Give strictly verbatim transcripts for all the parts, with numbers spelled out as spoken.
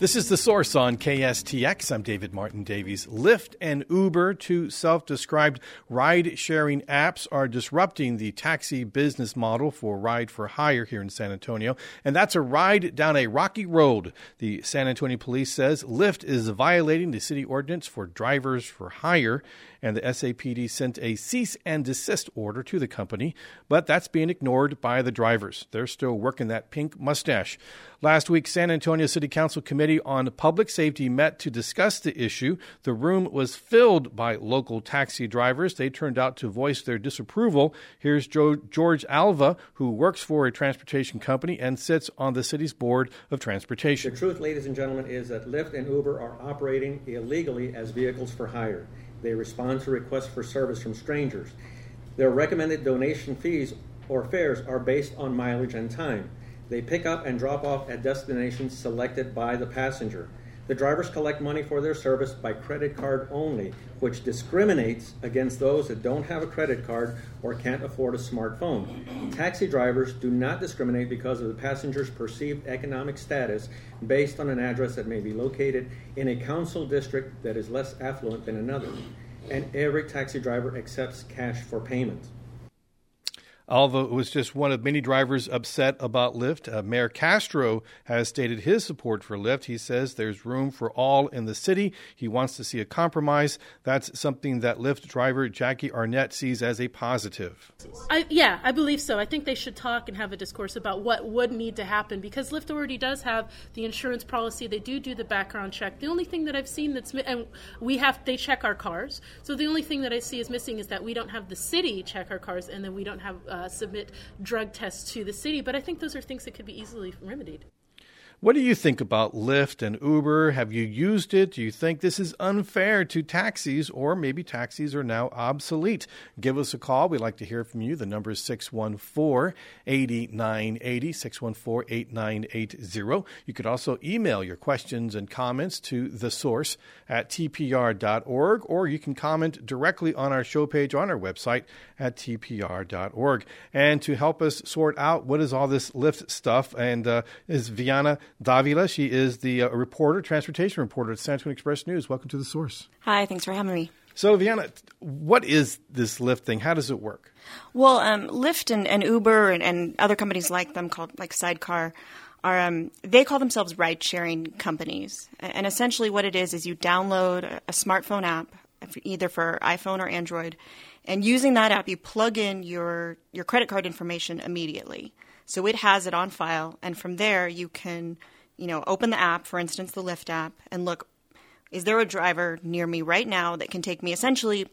This is The Source on K S T X. I'm David Martin Davies. Lyft and Uber, two self-described ride-sharing apps, are disrupting the taxi business model for ride for hire here in San Antonio. And that's a ride down a rocky road. The San Antonio Police says Lyft is violating the city ordinance for drivers for hire. And the S A P D sent a cease and desist order to the company, but that's being ignored by the drivers. They're still working that pink mustache. Last week, San Antonio City Council Committee on Public Safety met to discuss the issue. The room was filled by local taxi drivers. They turned out to voice their disapproval. Here's Joe, George Alva, who works for a transportation company and sits on the city's Board of Transportation. The truth, ladies and gentlemen, is that Lyft and Uber are operating illegally as vehicles for hire. They respond to requests for service from strangers. Their recommended donation fees or fares are based on mileage and time. They pick up and drop off at destinations selected by the passenger. The drivers collect money for their service by credit card only, which discriminates against those that don't have a credit card or can't afford a smartphone. Taxi drivers do not discriminate because of the passenger's perceived economic status based on an address that may be located in a council district that is less affluent than another. And every taxi driver accepts cash for payment. Although it was just one of many drivers upset about Lyft, uh, Mayor Castro has stated his support for Lyft. He says there's room for all in the city. He wants to see a compromise. That's something that Lyft driver Jackie Arnett sees as a positive. I, yeah, I believe so. I think they should talk and have a discourse about what would need to happen, because Lyft already does have the insurance policy. They do do the background check. The only thing that I've seen that's and we have they check our cars. So the only thing that I see is missing is that we don't have the city check our cars, and then we don't have uh, submit drug tests to the city. But I think those are things that could be easily remedied. What do you think about Lyft and Uber? Have you used it? Do you think this is unfair to taxis, or maybe taxis are now obsolete? Give us a call. We'd like to hear from you. The number is six one four, eight nine eight zero, six one four, eight nine eight zero. You could also email your questions and comments to the source at t p r dot org, or you can comment directly on our show page on our website at t p r dot org. And to help us sort out what is all this Lyft stuff, and uh, is Viana Davila. She is the uh, reporter, transportation reporter at San Antonio Express News. Welcome to the Source. Hi, thanks for having me. So, Viana, what is this Lyft thing? How does it work? Well, um, Lyft and, and Uber and, and other companies like them called like Sidecar are um, they call themselves ride-sharing companies. And essentially what it is is you download a, a smartphone app, either for iPhone or Android, and using that app, you plug in your, your credit card information immediately. So it has it on file, and from there you can, you know, open the app, for instance, the Lyft app, and look, is there a driver near me right now that can take me essentially,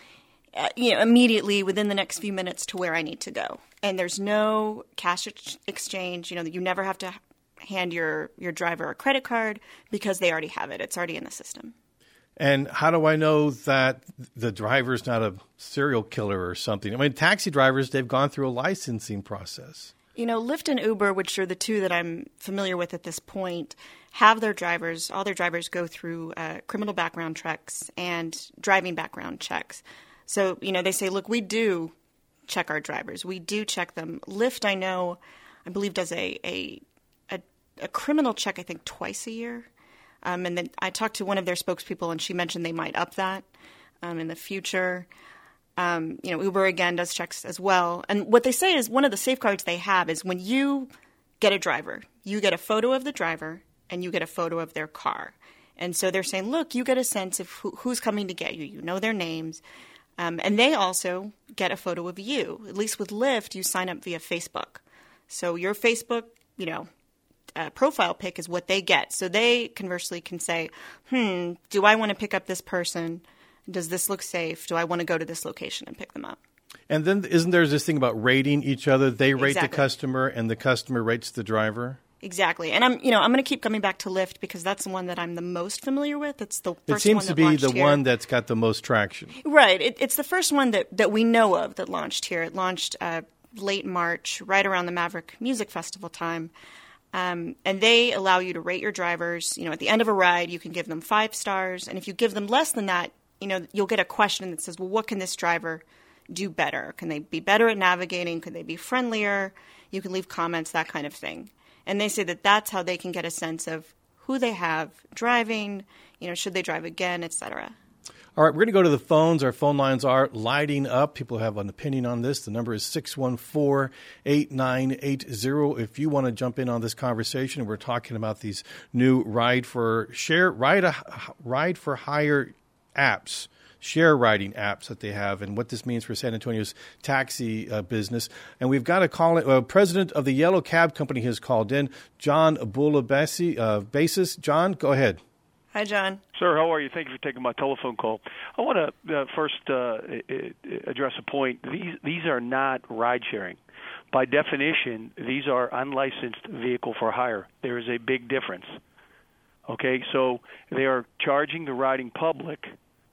uh, you know, immediately within the next few minutes to where I need to go? And there's no cash ex- exchange. You know, you never have to hand your, your driver a credit card because they already have it. It's already in the system. And how do I know that the driver's not a serial killer or something? I mean, taxi drivers, they've gone through a licensing process. You know, Lyft and Uber, which are the two that I'm familiar with at this point, have their drivers, all their drivers go through uh, criminal background checks and driving background checks. So, you know, they say, look, we do check our drivers. We do check them. Lyft, I know, I believe does a a, a, a criminal check, I think, twice a year. Um, and then I talked to one of their spokespeople, and she mentioned they might up that um, in the future. Um, you know, Uber, again, does checks as well. And what they say is one of the safeguards they have is when you get a driver, you get a photo of the driver and you get a photo of their car. And so they're saying, look, you get a sense of who, who's coming to get you. You know their names. Um, and they also get a photo of you. At least with Lyft, you sign up via Facebook. So your Facebook, you know, uh, profile pic is what they get. So they conversely can say, hmm, do I want to pick up this person? Does this look safe? Do I want to go to this location and pick them up? And then isn't there this thing about rating each other? They rate Exactly. the customer and the customer rates the driver? Exactly. And I'm, you know, I'm going to keep coming back to Lyft because that's the one that I'm the most familiar with. It's the first one It seems to that be launched the here. one that's got the most traction. Right. It, it's the first one that, that we know of that launched here. It launched uh, late March, right around the Maverick Music Festival time. Um, and they allow you to rate your drivers. You know, at the end of a ride, you can give them five stars. And if you give them less than that, you know, you'll get a question that says, well, what can this driver do better? Can they be better at navigating? Could they be friendlier? You can leave comments, that kind of thing. And they say that that's how they can get a sense of who they have driving, you know, should they drive again, et cetera. All right, we're going to go to the phones. Our phone lines are lighting up. People have an opinion on this. The number is six one four, eight nine eight zero. If you want to jump in on this conversation, we're talking about these new ride for share, ride, a, ride for hire apps, share riding apps that they have, and what this means for San Antonio's taxi uh, business. And we've got a call. Uh, president of the Yellow Cab Company has called in, John Bulabesi, uh, Basis. John, go ahead. Hi, John. Sir, how are you? Thank you for taking my telephone call. I want to uh, first uh, address a point. These these are not ride sharing. By definition, these are unlicensed vehicle for hire. There is a big difference. Okay, so they are charging the riding public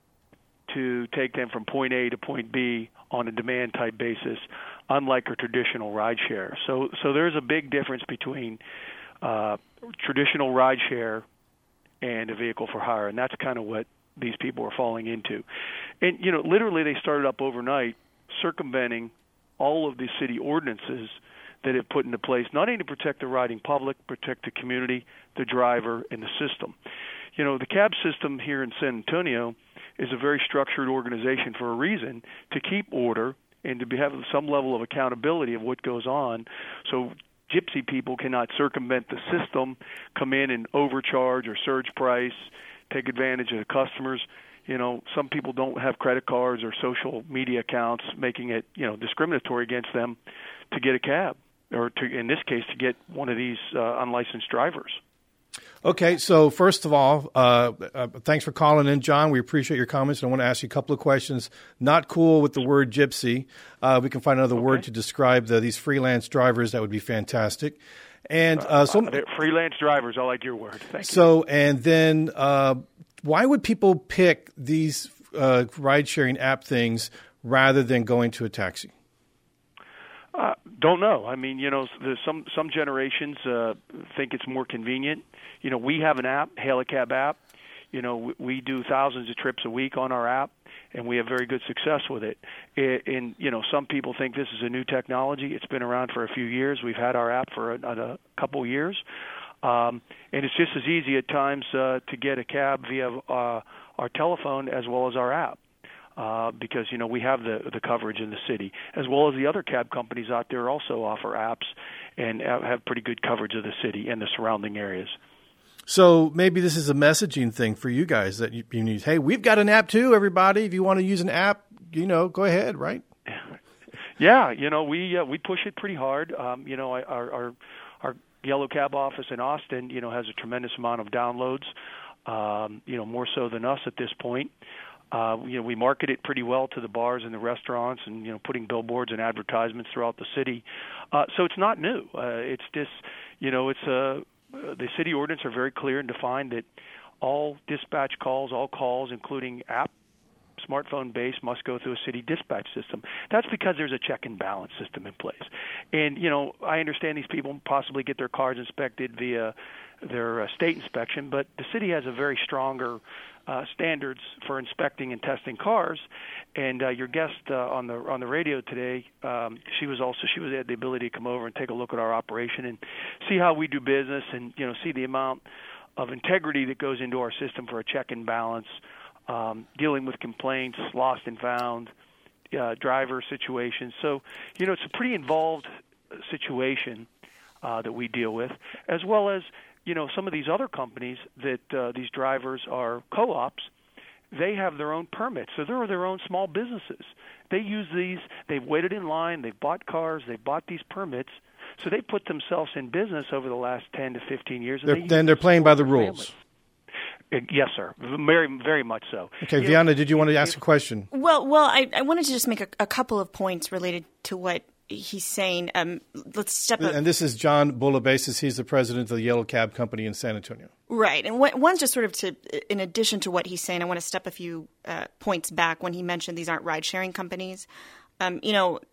to take them from point A to point B on a demand type basis, unlike a traditional ride share. So so there's a big difference between uh, traditional ride share and a vehicle for hire, and that's kind of what these people are falling into. And, you know, literally they started up overnight circumventing all of the city ordinances that have put into place, not only to protect the riding public, protect the community, the driver, and the system. You know, the cab system here in San Antonio is a very structured organization for a reason, to keep order and to be, have some level of accountability of what goes on. So gypsy people cannot circumvent the system, come in and overcharge or surge price, take advantage of the customers. You know, some people don't have credit cards or social media accounts, making it, you know, discriminatory against them to get a cab, or to, in this case, to get one of these uh, unlicensed drivers. Okay, so first of all, uh, uh, thanks for calling in, John. We appreciate your comments. And I want to ask you a couple of questions. Not cool with the word gypsy. Uh, we can find another okay. word to describe the, these freelance drivers. That would be fantastic. And uh, so uh, freelance drivers, I like your word. Thank so, you. And then uh, why would people pick these uh, ride-sharing app things rather than going to a taxi? Uh, don't know. I mean, you know, there's some some generations uh, think it's more convenient. You know, we have an app, Hail a Cab app. You know, we, we do thousands of trips a week on our app, and we have very good success with it. it. And, you know, some people think this is a new technology. It's been around for a few years. We've had our app for a, a couple years. Um, and it's just as easy at times uh, to get a cab via uh, our telephone as well as our app. Uh, because, you know, we have the the coverage in the city, as well as the other cab companies out there also offer apps and have pretty good coverage of the city and the surrounding areas. So maybe this is a messaging thing for you guys that you, you need. Hey, we've got an app too, everybody. If you want to use an app, you know, go ahead, right? Yeah, you know, we uh, we push it pretty hard. Um, you know, our, our our Yellow Cab office in Austin, you know, has a tremendous amount of downloads. Um, you know, more so than us at this point. Uh, you know, we market it pretty well to the bars and the restaurants, and you know, putting billboards and advertisements throughout the city. Uh, so it's not new. Uh, it's just, you know, it's uh, the city ordinance are very clear and defined that all dispatch calls, all calls, including app, smartphone-based, must go through a city dispatch system. That's because there's a check and balance system in place. And you know, I understand these people possibly get their cars inspected via their uh, state inspection, but the city has a very stronger uh, standards for inspecting and testing cars. And uh, your guest uh, on the on the radio today, um, she was also she was had the ability to come over and take a look at our operation and see how we do business, and you know, see the amount of integrity that goes into our system for a check and balance, um, dealing with complaints, lost and found, uh, driver situations. So you know, it's a pretty involved situation uh, that we deal with, as well as you know, some of these other companies that uh, these drivers are co-ops. They have their own permits, so they're their own small businesses. They use these, they've waited in line, they've bought cars, they've bought these permits, so they put themselves in business over the last ten to fifteen years. And they're, they then they're playing by the rules. Families. Yes, sir. Very, very much so. Okay, you Vianna, know, did you want to ask a question? Well, well, I, I wanted to just make a, a couple of points related to what he's saying. Um, let's step up. And this is John Bulabasis. He's the president of the Yellow Cab Company in San Antonio. Right. And what, one's just sort of to, in addition to what he's saying, I want to step a few uh, points back when he mentioned these aren't ride-sharing companies. Um, you know,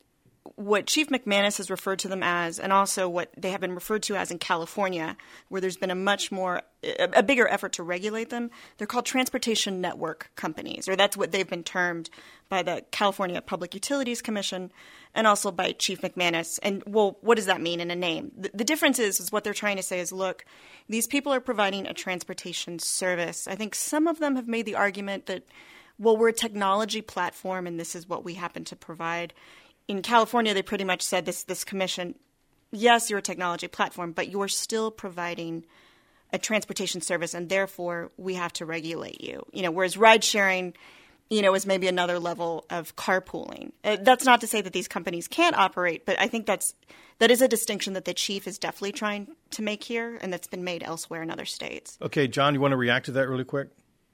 what Chief McManus has referred to them as, and also what they have been referred to as in California, where there's been a much more, a, a bigger effort to regulate them, they're called transportation network companies, or that's what they've been termed by the California Public Utilities Commission and also by Chief McManus. And, well, what does that mean in a name? The, the difference is, is what they're trying to say is, look, these people are providing a transportation service. I think some of them have made the argument that, well, we're a technology platform and this is what we happen to provide. In California, they pretty much said this this commission, yes, you're a technology platform, but you're still providing a transportation service, and therefore we have to regulate you. You know, whereas ride sharing, you know, is maybe another level of carpooling. Uh, that's not to say that these companies can't operate, but I think that's that is a distinction that the chief is definitely trying to make here, and that's been made elsewhere in other states. Okay, John, you want to react to that really quick?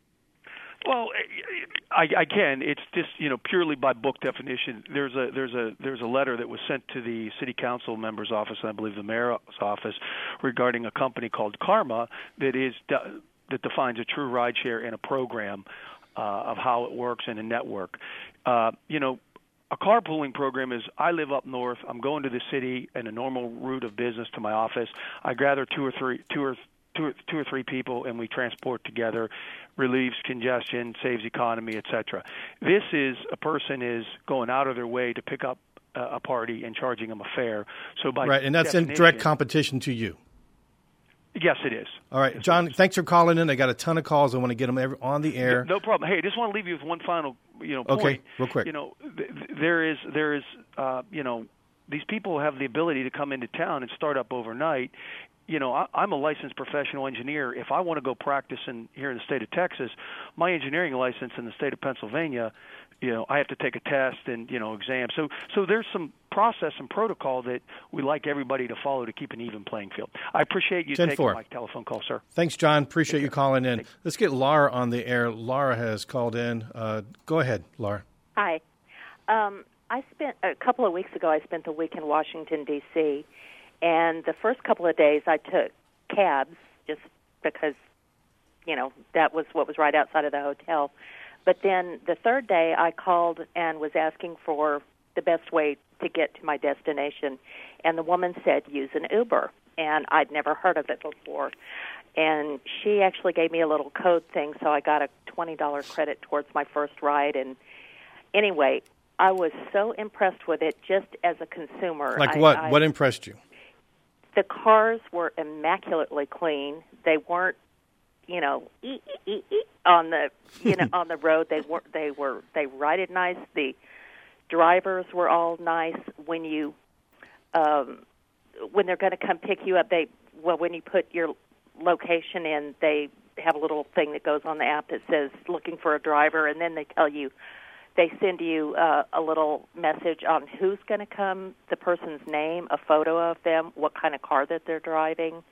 Well, I, I can. It's just, you know, purely by book definition. There's a there's a there's a letter that was sent to the city council member's office, and I believe the mayor's office, regarding a company called Karma that is that defines a true rideshare and a program uh, of how it works in a network. Uh, you know, a carpooling program is, I live up north. I'm going to the city in a normal route of business to my office. I gather two or three two or Two or, two or three people, and we transport together, relieves congestion, saves economy, et cetera. This is a person is going out of their way to pick up uh, a party and charging them a fare. So by right, and that's in direct competition to you. Yes, it is. All right, yes, John, thanks for calling in. I got a ton of calls. I want to get them every, on the air. No, no problem. Hey, I just want to leave you with one final, you know, point. Okay, real quick. You know, th- there is there is, uh, you know, these people have the ability to come into town and start up overnight. You know, I, I'm a licensed professional engineer. If I want to go practice in here in the state of Texas, my engineering license in the state of Pennsylvania, you know, I have to take a test and, you know, exam. So so there's some process and protocol that we like everybody to follow to keep an even playing field. I appreciate you taking my telephone call, sir. Thanks, John. Appreciate you calling in. Let's get Laura on the air. Laura has called in. Uh, go ahead, Laura. Hi. Um, I spent a couple of weeks ago, I spent the week in Washington, D C, and the first couple of days I took cabs just because, you know, that was what was right outside of the hotel. But then the third day I called and was asking for the best way to get to my destination, and the woman said, use an Uber, and I'd never heard of it before. And she actually gave me a little code thing, so I got a twenty dollars credit towards my first ride. And anyway, I was so impressed with it just as a consumer. Like I, what? I, what impressed you? The cars were immaculately clean. They weren't, you know, ee, ee, ee, ee, on the you know on the road. They were they were they rided nice. The drivers were all nice. When you um, when they're going to come pick you up, they well when you put your location in, they have a little thing that goes on the app that says looking for a driver, and then they tell you. They send you uh, a little message on who's going to come, the person's name, a photo of them, what kind of car that they're driving.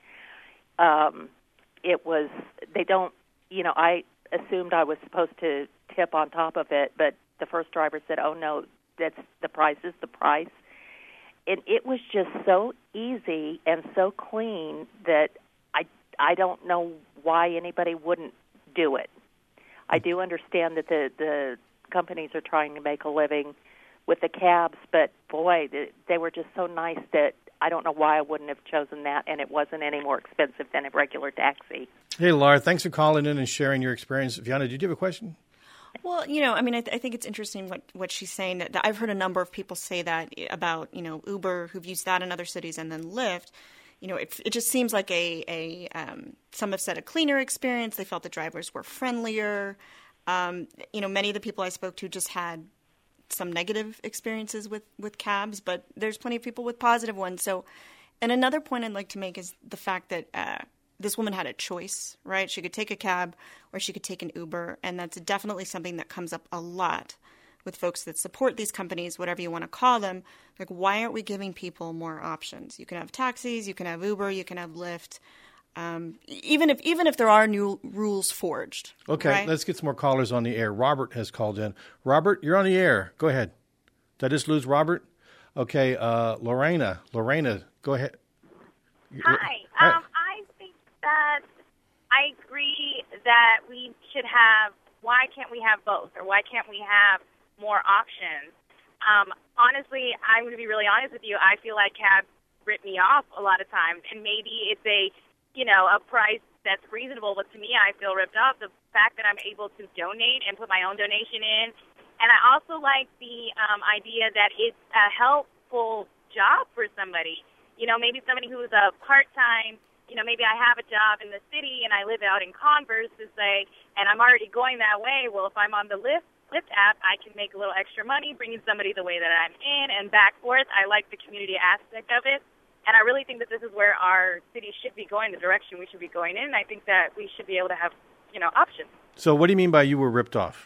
Um, it was, they don't, you know, I assumed I was supposed to tip on top of it, but the first driver said, oh, no, that's the price is the price. And it was just so easy and so clean that I, I don't know why anybody wouldn't do it. I do understand that the, the companies are trying to make a living with the cabs, but boy, they were just so nice that I don't know why I wouldn't have chosen that, and it wasn't any more expensive than a regular taxi. Hey, Laura, thanks for calling in and sharing your experience. Vianna, did you have a question? Well, you know, I mean, I, th- I think it's interesting what, what she's saying. That, that I've heard a number of people say that about, you know, Uber, who've used that in other cities, and then Lyft. You know, it, it just seems like a, a um, some have said a cleaner experience. They felt the drivers were friendlier. Um, you know, many of the people I spoke to just had some negative experiences with, with cabs, but there's plenty of people with positive ones. So, and another point I'd like to make is the fact that uh, this woman had a choice, right? She could take a cab or she could take an Uber, and that's definitely something that comes up a lot with folks that support these companies, whatever you want to call them. Like, why aren't we giving people more options? You can have taxis, you can have Uber, you can have Lyft. Um, even if even if there are new rules forged. Okay, right? Let's get some more callers on the air. Robert has called in. Robert, you're on the air. Go ahead. Did I just lose Robert? Okay, uh, Lorena. Lorena, go ahead. Hi. Um, I think that I agree that we should have, why can't we have both? Or why can't we have more options? Um, honestly, I'm going to be really honest with you. I feel like cabs rip me off a lot of times, and maybe it's a, you know, a price that's reasonable, but to me, I feel ripped off. The fact that I'm able to donate and put my own donation in, and I also like the um, idea that it's a helpful job for somebody. You know, maybe somebody who's a part-time, you know, maybe I have a job in the city and I live out in Converse to say, and I'm already going that way. Well, if I'm on the Lyft, Lyft app, I can make a little extra money bringing somebody the way that I'm in and back forth. I like the community aspect of it. And I really think that this is where our city should be going, the direction we should be going in. And I think that we should be able to have, you know, options. So what do you mean by you were ripped off?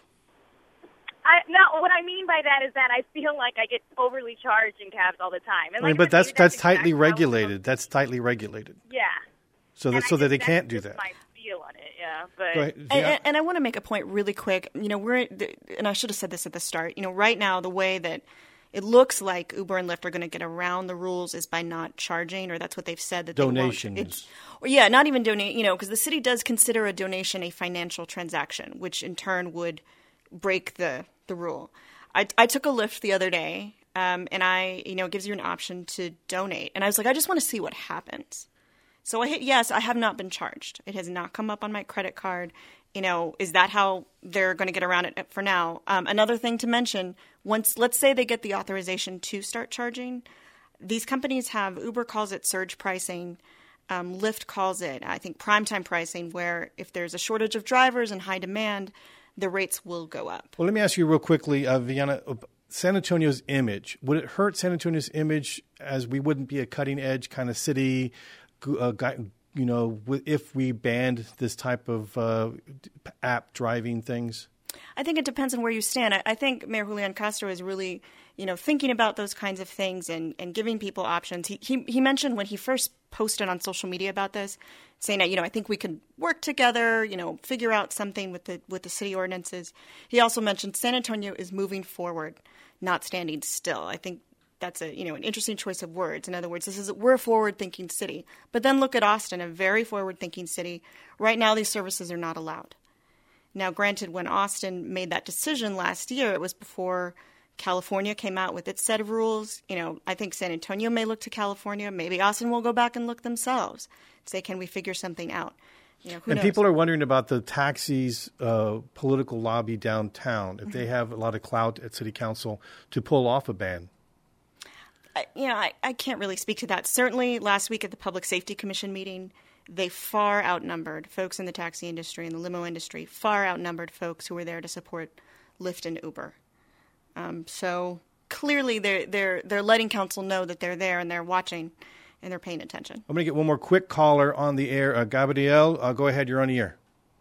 I, no, what I mean by that is that I feel like I get overly charged in cabs all the time. And I mean, like but that's that's, that's tightly exactly regulated. That's tightly regulated. Yeah. So that and so that they can't do just that. My feel on it, yeah. But Go ahead. And, Yeah. and, and I want to make a point really quick. You know, we're and I should have said this at the start. You know, right now the way that it looks like Uber and Lyft are going to get around the rules is by not charging, or that's what they've said that Donations. They won't. It's, or yeah, not even donate. You know, because the city does consider a donation a financial transaction, which in turn would break the the rule. I, I took a Lyft the other day, um, and I, you know, it gives you an option to donate, and I was like, I just want to see what happens. So I hit yes. I have not been charged. It has not come up on my credit card. You know, is that how they're going to get around it for now? Um, another thing to mention, once, let's say they get the authorization to start charging, these companies have, Uber calls it surge pricing, um, Lyft calls it, I think, primetime pricing, where if there's a shortage of drivers and high demand, the rates will go up. Well, let me ask you real quickly, uh, Viviana, San Antonio's image. Would it hurt San Antonio's image as we wouldn't be a cutting-edge kind of city, uh, you know, if we banned this type of uh, app driving things? I think it depends on where you stand. I, I think Mayor Julian Castro is really, you know, thinking about those kinds of things and, and giving people options. He, he he mentioned when he first posted on social media about this, saying that, you know, I think we could work together, you know, figure out something with the with the city ordinances. He also mentioned San Antonio is moving forward, not standing still. I think that's a, you know, an interesting choice of words. In other words, this is we're a forward-thinking city. But then look at Austin, a very forward-thinking city. Right now, these services are not allowed. Now, granted, when Austin made that decision last year, it was before California came out with its set of rules. You know, I think San Antonio may look to California. Maybe Austin will go back and look themselves. Say, can we figure something out? You know, who and knows? people are wondering about the taxis' uh, political lobby downtown. If mm-hmm. they have a lot of clout at city council to pull off a ban. I, you know, I, I can't really speak to that. Certainly last week at the Public Safety Commission meeting, they far outnumbered folks in the taxi industry and the limo industry, far outnumbered folks who were there to support Lyft and Uber. Um, so clearly they're, they're, they're letting council know that they're there and they're watching and they're paying attention. I'm going to get one more quick caller on the air. Uh, Gabriel, uh, go ahead. You're on the air.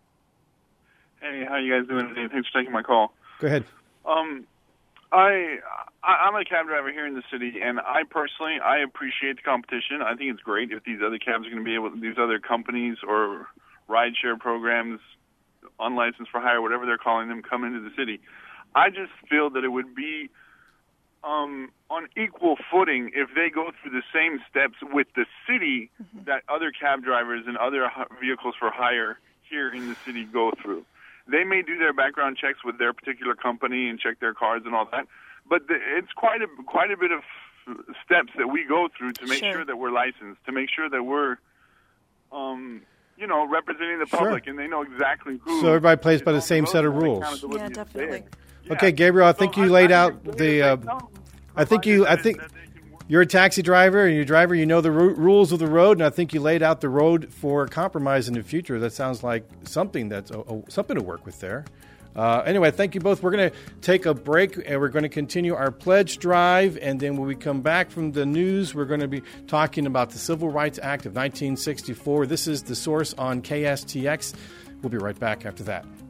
Hey, how you guys doing today? Thanks for taking my call. Go ahead. Um, I, I I'm a cab driver here in the city, and I personally I appreciate the competition. I think it's great if these other cabs are going to be able, these other companies or rideshare programs, unlicensed for hire, whatever they're calling them, come into the city. I just feel that it would be um, on equal footing if they go through the same steps with the city mm-hmm. that other cab drivers and other vehicles for hire here in the city go through. They may do their background checks with their particular company and check their cards and all that, but the, it's quite a quite a bit of steps that we go through to make sure, sure that we're licensed, to make sure that we're, um, you know, representing the public, sure. and they know exactly who. So everybody plays by the same set of rules. Yeah, definitely. Yeah. Okay, Gabriel, I think so you I, laid I out the. Uh, no, I think you. I think. You're a taxi driver, and you're a driver, you know the r- rules of the road, and I think you laid out the road for compromise in the future. That sounds like something that's a, a, something to work with there. Uh, anyway, thank you both. We're going to take a break, and we're going to continue our pledge drive, and then when we come back from the news, we're going to be talking about the Civil Rights Act of nineteen sixty-four. This is The Source on K S T X. We'll be right back after that.